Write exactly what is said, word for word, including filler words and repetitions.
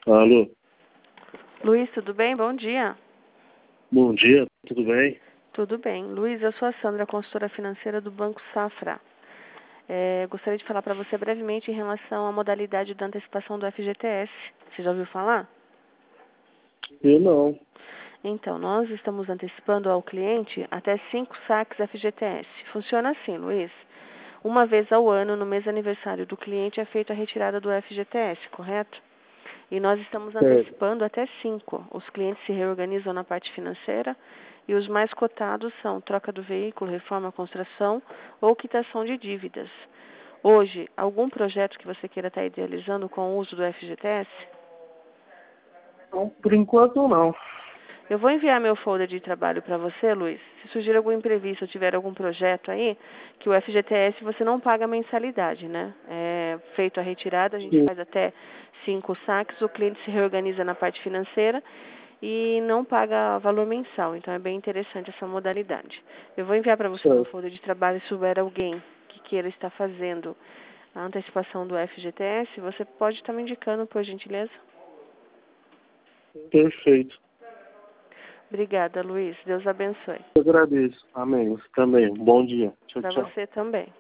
Alô, Luiz, tudo bem? Bom dia. bom dia, tudo bem? Tudo bem. Luiz, eu sou a Sandra, consultora financeira do Banco Safra. É, gostaria de falar para você brevemente em relação à modalidade da antecipação do F G T S. Você já ouviu falar? Eu não. Então, nós estamos antecipando ao cliente até cinco saques F G T S. Funciona assim, Luiz. Uma vez ao ano, no mês aniversário do cliente, é feita a retirada do F G T S, correto? E nós estamos Certo. antecipando até cinco. Os clientes se reorganizam na parte financeira e os mais cotados são troca do veículo, reforma, construção ou quitação de dívidas. Hoje, algum projeto que você queira estar idealizando com o uso do F G T S? Não, por enquanto não. Eu vou enviar meu folder de trabalho para você, Luiz. Se surgir algum imprevisto ou tiver algum projeto aí, que o F G T S você não paga mensalidade, né? É feito a retirada, a gente Sim, faz até cinco saques, o cliente se reorganiza na parte financeira e não paga valor mensal. Então é bem interessante essa modalidade. Eu vou enviar para você meu certo. folder de trabalho se houver alguém que queira estar fazendo a antecipação do F G T S, você pode estar me indicando, por gentileza? Perfeito. Obrigada, Luiz. Deus abençoe. Eu agradeço. Amém. Você também. Bom dia. Tchau, Para tchau. você também.